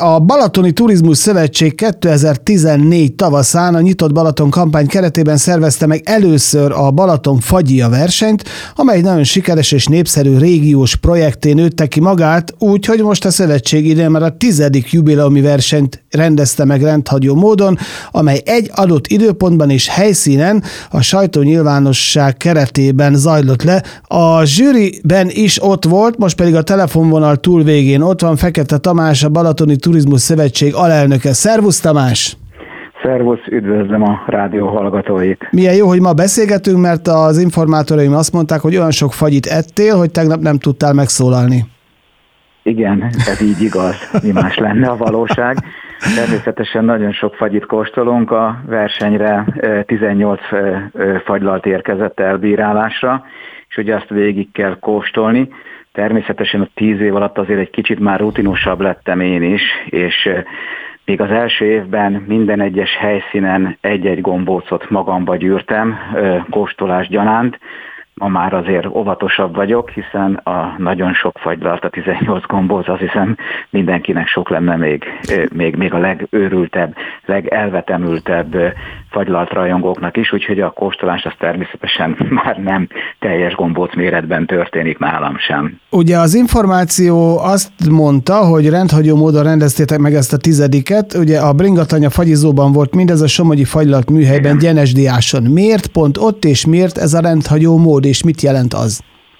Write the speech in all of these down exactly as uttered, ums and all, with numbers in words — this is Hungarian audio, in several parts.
A Balatoni Turizmus Szövetség kétezer-tizennégy tavaszán a Nyitott Balaton kampány keretében szervezte meg először a Balaton fagyia versenyt, amely nagyon sikeres és népszerű régiós projekté nőtte ki magát, úgyhogy most a szövetség idén már a tizedik jubileumi versenyt rendezte meg rendhagyó módon, amely egy adott időpontban és helyszínen a sajtónyilvánosság keretében zajlott le. A zsűriben is ott volt, most pedig a telefonvonal túl végén ott van Fekete Tamás, a Balatoni Turizmus Szövetség alelnöke. Szervusz, Tamás! Szervusz, üdvözlöm a rádió hallgatóit! Milyen jó, hogy ma beszélgetünk, mert az informátoraim azt mondták, hogy olyan sok fagyit ettél, hogy tegnap nem tudtál megszólalni. Igen, ez így igaz, mi más lenne a valóság. Természetesen nagyon sok fagyit kóstolunk, a versenyre tizennyolc fagylalt érkezett elbírálásra, és ugye azt végig kell kóstolni. Természetesen a tíz év alatt azért egy kicsit már rutinosabb lettem én is, és még az első évben minden egyes helyszínen egy-egy gombócot magamba gyűrtem, kóstolás gyanánt. Ma már azért óvatosabb vagyok, hiszen a nagyon sok fagylalt, a tizennyolc gombóc, azt hiszem mindenkinek sok lenne még, még, még a legőrültebb, legelvetemültebb fagylalt rajongóknak is, úgyhogy a kóstolás az természetesen már nem teljes gombóc méretben történik nálam sem. Ugye az információ azt mondta, hogy rendhagyó módon rendeztétek meg ezt a tizediket, ugye a Bringatanya fagyizóban volt mindez, a Somogyi Fagylalt műhelyben, Gyenesdiáson. Miért pont ott, és miért ez a rendhagyó mód, és mit jelent az?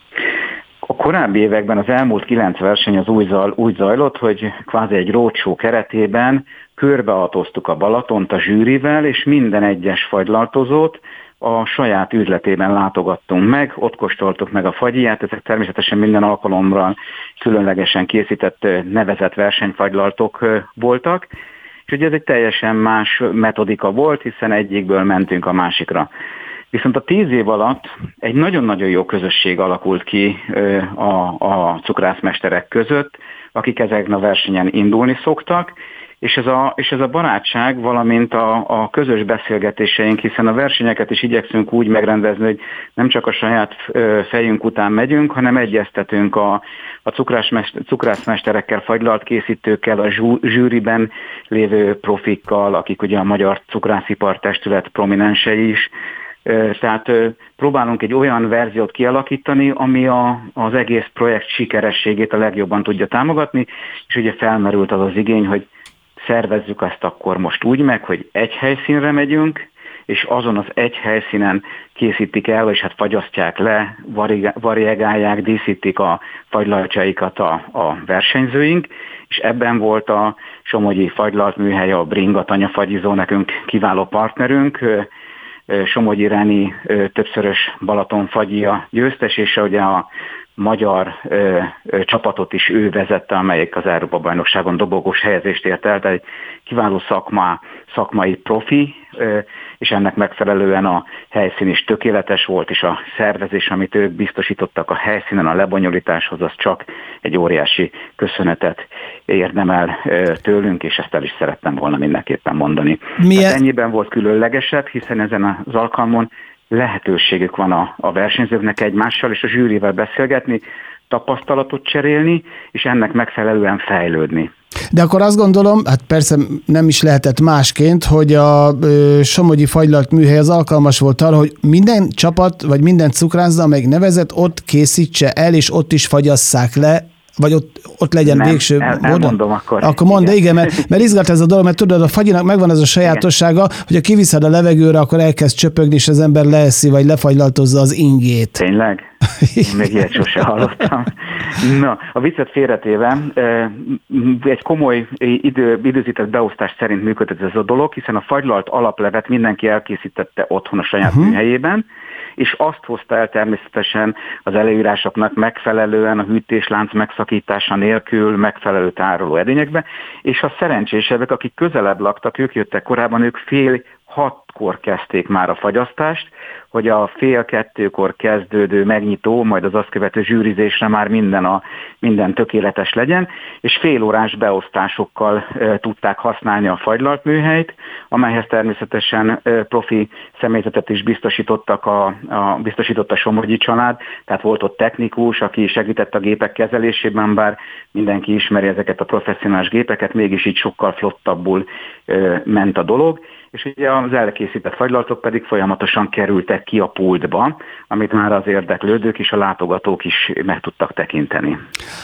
A korábbi években az elmúlt kilenc verseny az úgy, zaj, úgy zajlott, hogy kvázi egy roadshow keretében körbeautóztuk a Balatont a zsűrivel, és minden egyes fagylaltozót a saját üzletében látogattunk meg, ott kóstoltuk meg a fagyját, ezek természetesen minden alkalomra különlegesen készített nevezett versenyfagylaltok voltak, és ugye ez egy teljesen más metodika volt, hiszen egyikből mentünk a másikra. Viszont a tíz év alatt egy nagyon-nagyon jó közösség alakult ki a, a cukrászmesterek között, akik ezeken a versenyen indulni szoktak, és ez a, és ez a barátság, valamint a, a közös beszélgetéseink, hiszen a versenyeket is igyekszünk úgy megrendezni, hogy nem csak a saját fejünk után megyünk, hanem egyeztetünk a, a cukrászmesterekkel, fagylalt készítőkkel, a zsűriben lévő profikkal, akik ugye a Magyar Cukrászipar Testület prominensei is. Tehát próbálunk egy olyan verziót kialakítani, ami a, az egész projekt sikerességét a legjobban tudja támogatni, és ugye felmerült az az igény, hogy szervezzük ezt akkor most úgy meg, hogy egy helyszínre megyünk, és azon az egy helyszínen készítik el, és hát fagyasztják le, variegálják, díszítik a fagylaltjaikat a, a versenyzőink, és ebben volt a Somogyi Fagylalt műhely, a Bringatanya fagyizó, nekünk kiváló partnerünk, Somogyi Reni többszörös Balaton fagyia győztes, és ugye a magyar ö, ö, csapatot is ő vezette, amelyik az Európa-bajnokságon dobogós helyezést ért el, tehát egy kiváló szakma, szakmai profi, ö, és ennek megfelelően a helyszín is tökéletes volt, és a szervezés, amit ők biztosítottak a helyszínen a lebonyolításhoz, az csak egy óriási köszönetet érdemel ö, tőlünk, és ezt el is szerettem volna mindenképpen mondani. Hát ennyiben volt különlegesebb, hiszen ezen az alkalmon lehetőségük van a, a versenyzőknek egymással és a zsűrivel beszélgetni, tapasztalatot cserélni, és ennek megfelelően fejlődni. De akkor azt gondolom, hát persze nem is lehetett másként, hogy a ö, Somogyi Fagylalt műhely az alkalmas volt arra, hogy minden csapat, vagy minden cukrászda, amelyik nevezett, ott készítse el, és ott is fagyasszák le, vagy ott, ott legyen nem, végső el, módon? Elmondom akkor. Akkor mondd, igen, igen mert, mert izgat ez a dolog, mert tudod, a fagyinak megvan ez a sajátossága, igen, hogy ha kiviszed a levegőre, akkor elkezd csöpögni, és az ember leeszi, vagy lefagylaltozza az ingét. Tényleg? Én még ilyet sose hallottam. Na, a viccet félretéve, egy komoly idő, időzített beosztás szerint működött ez a dolog, hiszen a fagylalt alaplevet mindenki elkészítette otthon a saját uh-huh. műhelyében, és azt hozta el természetesen az előírásoknak megfelelően, a hűtéslánc megszakítása nélkül, megfelelő tároló edényekbe, és a szerencsésebbek, akik közelebb laktak, ők jöttek korábban, ők fél hatkor kezdték már a fagyasztást, hogy a fél kettőkor kezdődő megnyitó, majd az azt követő zsűrizésre már minden, a, minden tökéletes legyen, és félórás beosztásokkal e, tudták használni a fagylalt műhelyt, amelyhez természetesen e, profi személyzetet is biztosítottak a, a, biztosított a Somogyi család, tehát volt ott technikus, aki segített a gépek kezelésében, bár mindenki ismeri ezeket a professzionális gépeket, mégis így sokkal flottabbul e, ment a dolog, és ugye az elkészített fagylaltok pedig folyamatosan kerültek ki a pultba, amit már az érdeklődők és a látogatók is meg tudtak tekinteni.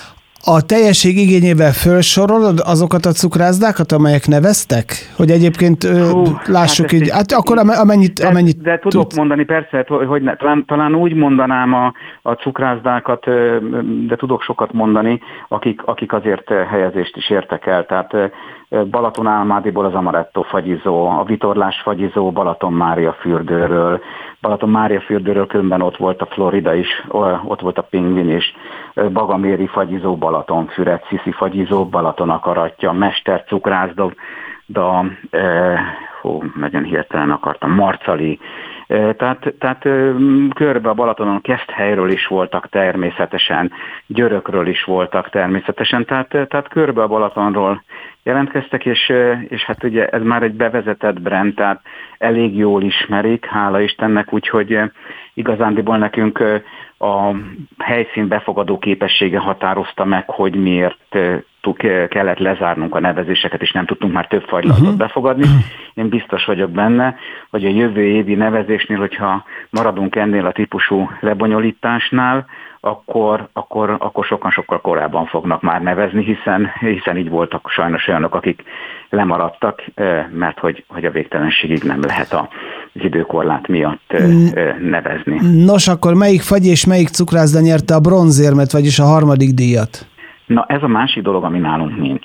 A teljesség igényével felsorolod azokat a cukrászdákat, amelyek neveztek? Hogy egyébként Hú, lássuk hát így, hát akkor amennyit... De, amennyit de tudok tud... mondani, persze, hogy ne, talán, talán úgy mondanám a, a cukrászdákat, de tudok sokat mondani, akik, akik azért helyezést is értek el. Tehát Balatonálmádiból az Amaretto fagyizó, a Vitorlás fagyizó Balaton Mária fürdőről, Balaton Mária fürdőről különben ott volt a Florida is, ott volt a Pingvin is, Bagaméri fagyizó, Balatonfüred, Sziszi fagyizó, Balaton akaratja, Mester cukrászda, de eh, hú, nagyon hirtelen akartam, Marcali. Eh, tehát, tehát eh, körbe a Balatonon Keszthelyről is voltak természetesen, Györökről is voltak természetesen, tehát, tehát körbe a Balatonról jelentkeztek, és, és hát ugye ez már egy bevezetett brand, tehát elég jól ismerik, hála Istennek, úgyhogy igazándiból nekünk a helyszín befogadó képessége határozta meg, hogy miért kellett lezárnunk a nevezéseket, és nem tudtunk már több fagylaltot uh-huh. befogadni. Én biztos vagyok benne, hogy a jövő évi nevezésnél, hogyha maradunk ennél a típusú lebonyolításnál, akkor, akkor, akkor sokkal-sokkal korábban fognak már nevezni, hiszen, hiszen így voltak sajnos olyanok, akik lemaradtak, mert hogy, hogy a végtelenségig nem lehet az időkorlát miatt nevezni. Nos, akkor melyik fagy és melyik cukrászda nyerte a bronzérmet, vagyis a harmadik díjat? Na, ez a másik dolog, ami nálunk nincs.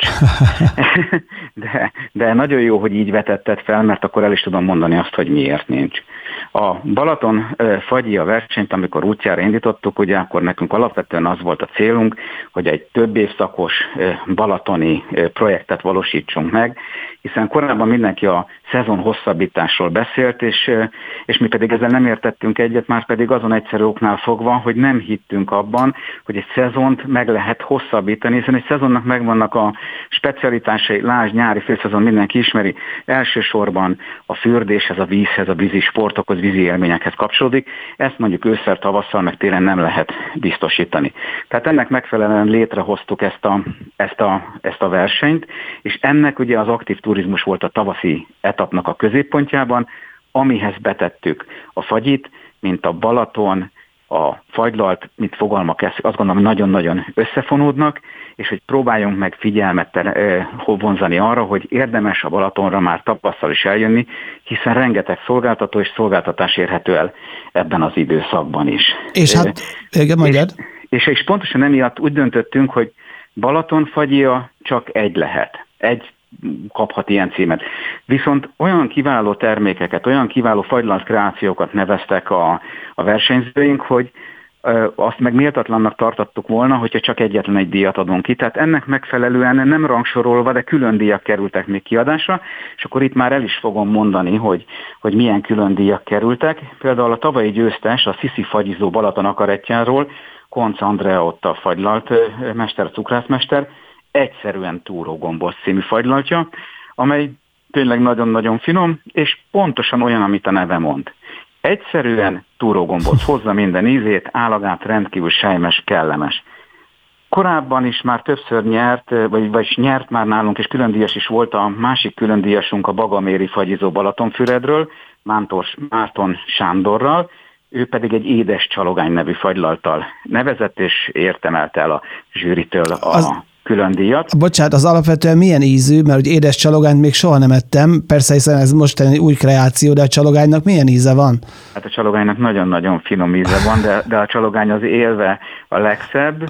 de, de nagyon jó, hogy így vetetted fel, mert akkor el is tudom mondani azt, hogy miért nincs. A Balaton fagyia versenyt, amikor útjára indítottuk, ugye akkor nekünk alapvetően az volt a célunk, hogy egy több évszakos balatoni projektet valósítsunk meg, hiszen korábban mindenki a szezon hosszabbításról beszélt, és, és mi pedig ezzel nem értettünk egyet, már pedig azon egyszerű oknál fogva, hogy nem hittünk abban, hogy egy szezont meg lehet hosszabbítani, hiszen egy szezonnak megvannak a specialitásai, lásd, nyári főszezon mindenki ismeri, elsősorban a fürdéshez, a vízhez, a vízi sportokhoz, vízi élményekhez kapcsolódik, ezt mondjuk ősszel, tavasszal, meg télen nem lehet biztosítani. Tehát ennek megfelelően létrehoztuk ezt a, ezt a, ezt a versenyt, és ennek ugye az aktív turizmus volt a tavaszi etapnak a középpontjában, amihez betettük a fagyit, mint a Balaton, a fagylalt, mint fogalmak, azt gondolom, nagyon-nagyon összefonódnak, és hogy próbáljunk meg figyelmet vonzani arra, hogy érdemes a Balatonra már tavasszal is eljönni, hiszen rengeteg szolgáltató és szolgáltatás érhető el ebben az időszakban is. És hát, igen, mondjad. És, és, és pontosan emiatt úgy döntöttünk, hogy Balaton fagyia csak egy lehet. Egy kaphat ilyen címet. Viszont olyan kiváló termékeket, olyan kiváló fagylalt kreációkat neveztek a, a versenyzőink, hogy ö, azt meg méltatlannak tartottuk volna, hogyha csak egyetlen egy díjat adunk ki. Tehát ennek megfelelően nem rangsorolva, de külön díjak kerültek még kiadásra, és akkor itt már el is fogom mondani, hogy, hogy milyen külön díjak kerültek. Például a tavalyi győztes, a Sziszi fagyizó Balaton akaretjáról, Konc Andrea ott a fagylalt mester, a cukrászmester, egyszerűen túrógombosz című fagylaltja, amely tényleg nagyon-nagyon finom, és pontosan olyan, amit a neve mond. Egyszerűen túrógombosz, hozza minden ízét, állagát, rendkívül sejmes, kellemes. Korábban is már többször nyert, vagy, vagy nyert már nálunk, és különdíjas is volt a másik különdíjasunk a Bagaméri fagyizó Balatonfüredről, Mántor, Márton Sándorral, ő pedig egy édes csalogány nevű fagylalttal nevezett, és értemelte el a zsűritől a az... külön díjat. Bocsánat, az alapvetően milyen ízű, mert hogy édes csalogányt még soha nem ettem, persze hiszen ez most egy új kreáció, de a csalogánynak milyen íze van? Hát a csalogánynak nagyon-nagyon finom íze van, de, de a csalogány az élve a legszebb.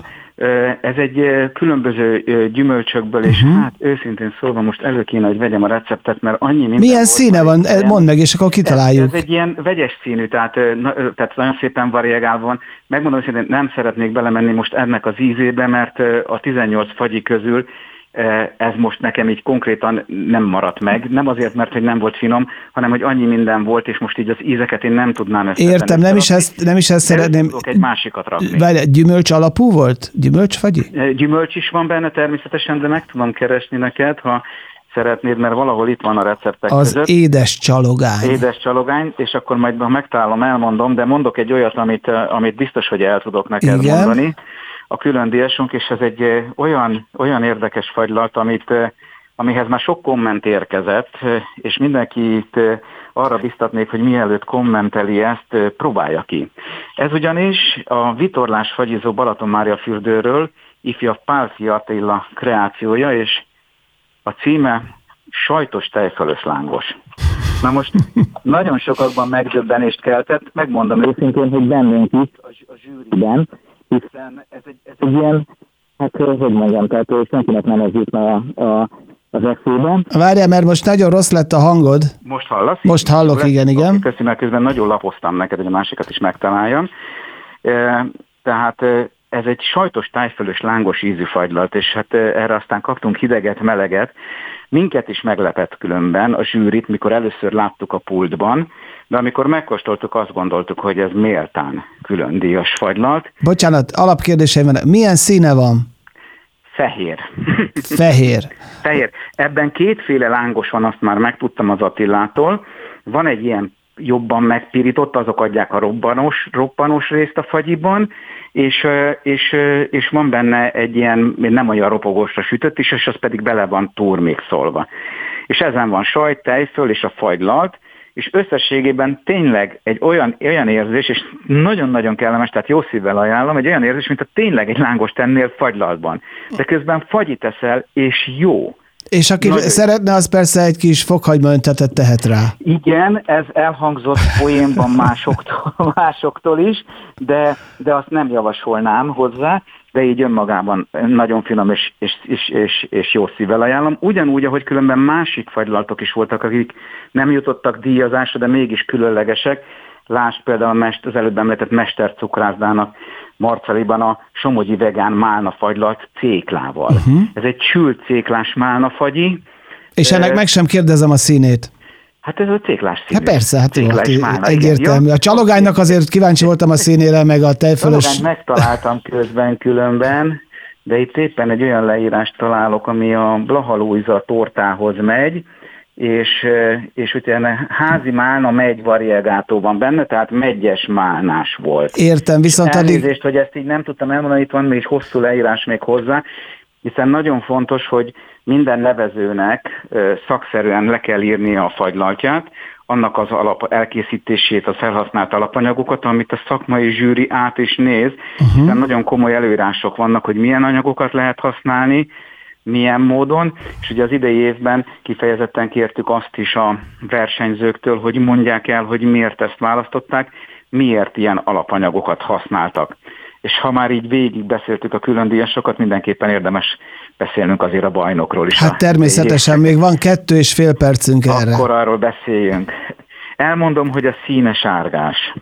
Ez egy különböző gyümölcsökből, és uh-huh. hát őszintén szólva most elő kéne, hogy vegyem a receptet, mert annyi minden. Milyen színe van? Ilyen, mondd meg, és akkor kitaláljuk. Ez, ez egy ilyen vegyes színű, tehát, tehát nagyon szépen variegálva van. Megmondom, hogy nem szeretnék belemenni most ennek az ízébe, mert a tizennyolc fagyi közül Ez most nekem így konkrétan nem maradt meg. Nem azért, mert hogy nem volt finom, hanem hogy annyi minden volt, és most így az ízeket én nem tudnám ezt. Értem, nem is, ezt, nem is ezt szeretném. Tudok egy másikat rakni. Várj, gyümölcs alapú volt? Gyümölcsfagyi? Gyümölcs is van benne természetesen, de meg tudom keresni neked, ha szeretnéd, mert valahol itt van a receptek az között. Az édes csalogány. Édes csalogány, és akkor majd, ha megtalálom, elmondom, de mondok egy olyat, amit, amit biztos, hogy el tudok neked Igen. mondani. A külön díjasunk, és ez egy olyan, olyan érdekes fagylalt, amit, amihez már sok komment érkezett, és mindenkit arra biztatnék, hogy mielőtt kommenteli ezt, próbálja ki. Ez ugyanis a vitorlás fagyizó Balatonmáriafürdőről ifjabb Pálffy Attila kreációja, és a címe sajtos tejfölös lángos. Na most nagyon sokakban megdöbbenést keltett, megmondom őszintén, hogy bennünk itt a zsűriben, hiszen ez egy, ez egy ilyen, hát hogy mondjam, tehát senkinek nem ez jutna a, a, az eszében. Várjál, mert most nagyon rossz lett a hangod. Most hallasz? Most hallok, lesz? igen, igen. Köszönöm, mert közben nagyon lapoztam neked, hogy a másikat is megtaláljam. E, tehát ez egy sajtos tájfölös lángos ízű fagylalt, és hát erre aztán kaptunk hideget, meleget. Minket is meglepett különben a zsűrit, mikor először láttuk a pultban, de amikor megkóstoltuk, azt gondoltuk, hogy ez méltán külön díjas fagylalt. Bocsánat, alapkérdéseim van. Milyen színe van? Fehér. Fehér. Fehér. Ebben kétféle lángos van, azt már megtudtam az Attilától. Van egy ilyen jobban megpirított, azok adják a robbanos, robbanos részt a fagyiban, és, és, és van benne egy ilyen nem olyan ropogósra sütött is, és az pedig bele van turmixolva. És ezen van sajt, tejföl és a fagylalt, és összességében tényleg egy olyan, olyan érzés, és nagyon-nagyon kellemes, tehát jó szívvel ajánlom, egy olyan érzés, mint a tényleg egy lángos tennél fagylaltban. De közben fagyit eszel, és jó. És aki Nagy szeretne, az persze egy kis fokhagyma öntetet tehet rá. Igen, ez elhangzott poénban másoktól, másoktól is, de, de azt nem javasolnám hozzá, de így önmagában nagyon finom és, és, és, és, és jó szívvel ajánlom. Ugyanúgy, ahogy különben másik fagylaltok is voltak, akik nem jutottak díjazásra, de mégis különlegesek. Lásd például az előbb említett mestercukrászdának Marcaliban a somogyi vegán málna fagylalt céklával. Uh-huh. Ez egy sült céklás málnafagyi. És ennek e... meg sem kérdezem a színét. Hát ez a céklás színű. Hát persze, hát jó, hát egyértelmű. A csalogánynak azért kíváncsi voltam a színére, meg a tejfölös... Csalogányt megtaláltam közben különben, de itt éppen egy olyan leírást találok, ami a Blaha Lujza tortához megy, és, és utána házi málna megy variegátó van benne, tehát megyes málnás volt. Értem, viszont elnézést, addig... hogy ezt így nem tudtam elmondani, itt van még hosszú leírás még hozzá, hiszen nagyon fontos, hogy minden nevezőnek szakszerűen le kell írnia a fagylaltját, annak az alap elkészítését, a felhasznált alapanyagokat, amit a szakmai zsűri át is néz, uh-huh. hiszen nagyon komoly előírások vannak, hogy milyen anyagokat lehet használni, milyen módon, és ugye az idei évben kifejezetten kértük azt is a versenyzőktől, hogy mondják el, hogy miért ezt választották, miért ilyen alapanyagokat használtak. És ha már így végig beszéltük a külön díjasokat, mindenképpen érdemes beszélnünk azért a bajnokról is. Hát természetesen, még van kettő és fél percünk erre. Akkor arról beszéljünk. Elmondom, hogy a színe sárgás.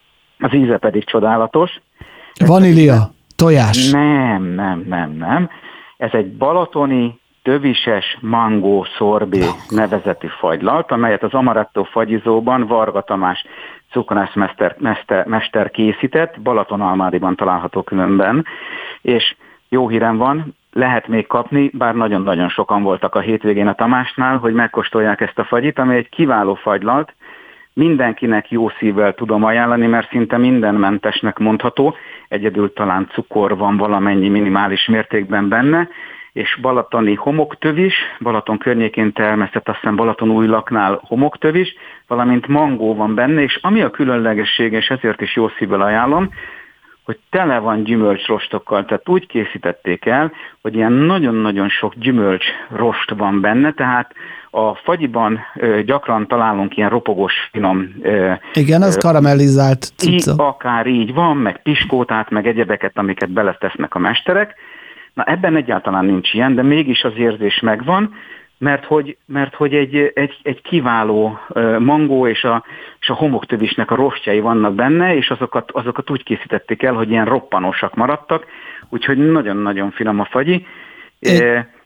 Az íze pedig csodálatos. Vanília, tojás. Nem, nem, nem, nem. Ez egy balatoni, tövises mangó szorbé nevezeti fagylalt, amelyet az Amaretto fagyizóban Varga Tamás cukrászmester mester, mester készített, Balatonalmádiban található különben, és jó hírem van, lehet még kapni, bár nagyon-nagyon sokan voltak a hétvégén a Tamásnál, hogy megkóstolják ezt a fagyit, ami egy kiváló fagylalt, mindenkinek jó szívvel tudom ajánlani, mert szinte mindenmentesnek mondható, egyedül talán cukor van valamennyi minimális mértékben benne, és balatoni homoktövis, Balaton környékén termesztett, azt hiszem Balatonújlaknál homoktövis, valamint mangó van benne, és ami a különlegesség, és ezért is jó szívvel ajánlom, hogy tele van gyümölcsrostokkal, tehát úgy készítették el, hogy ilyen nagyon-nagyon sok gyümölcsrost van benne, tehát a fagyiban ö, gyakran találunk ilyen ropogós, finom... Ö, Igen, az karamellizált cucca. Akár így van, meg piskótát, meg egyebeket, amiket beletesznek a mesterek. Na ebben egyáltalán nincs ilyen, de mégis az érzés megvan, mert hogy, mert hogy egy, egy, egy kiváló mangó és a, és a homoktövisnek a rostjai vannak benne, és azokat, azokat úgy készítették el, hogy ilyen roppanosak maradtak, úgyhogy nagyon-nagyon finom a fagyi. É.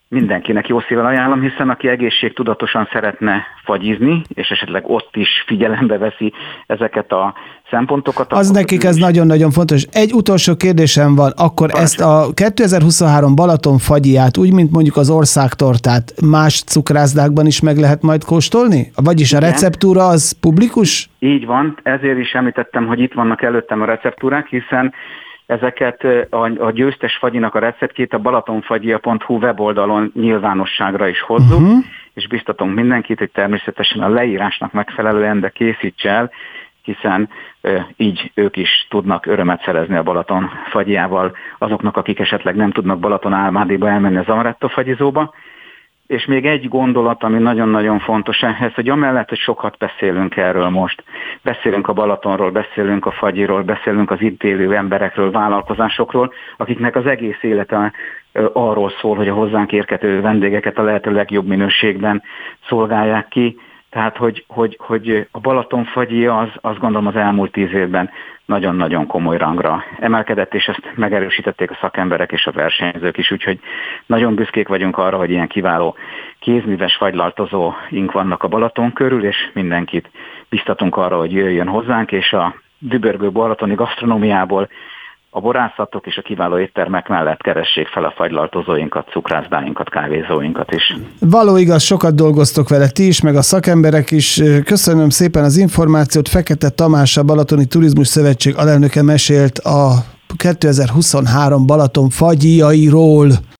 mindenkinek jó szívvel ajánlom, hiszen aki egészségtudatosan szeretne fagyizni, és esetleg ott is figyelembe veszi ezeket a szempontokat. Az nekik ez nagyon-nagyon fontos. Egy utolsó kérdésem van, akkor Parancsolj. Ezt a kétezer-huszonhárom Balaton fagyját, úgy, mint mondjuk az országtortát, más cukrászdákban is meg lehet majd kóstolni? Vagyis a receptúra az publikus? Így van, ezért is említettem, hogy itt vannak előttem a receptúrák, hiszen ezeket a, a győztes fagyinak a receptjét a balatonfagyia pont hu weboldalon nyilvánosságra is hozzuk, uh-huh. és biztatunk mindenkit, hogy természetesen a leírásnak megfelelően, de készítse el, hiszen e, így ők is tudnak örömet szerezni a Balaton fagyjával azoknak, akik esetleg nem tudnak Balaton Almádiba elmenni az amaretto fagyizóba. És még egy gondolat, ami nagyon-nagyon fontos ehhez, hogy amellett, hogy sokat beszélünk erről most, beszélünk a Balatonról, beszélünk a fagyiról, beszélünk az itt élő emberekről, vállalkozásokról, akiknek az egész élete arról szól, hogy a hozzánk érkező vendégeket a lehető legjobb minőségben szolgálják ki. Tehát, hogy, hogy, hogy a Balatonfagyi az, azt gondolom az elmúlt tíz évben nagyon-nagyon komoly rangra emelkedett, és ezt megerősítették a szakemberek és a versenyzők is, úgyhogy nagyon büszkék vagyunk arra, hogy ilyen kiváló kézműves fagylaltozóink vannak a Balaton körül, és mindenkit biztatunk arra, hogy jöjjön hozzánk, és a dübörgő balatoni gasztronómiából a borászatok és a kiváló éttermek mellett keressék fel a fagylaltozóinkat, cukrászdáinkat, kávézóinkat is. Való igaz, sokat dolgoztok vele ti is, meg a szakemberek is. Köszönöm szépen az információt. Fekete Tamás, a Balatoni Turizmus Szövetség alelnöke mesélt a kétezer-huszonhárom Balaton fagyjairól.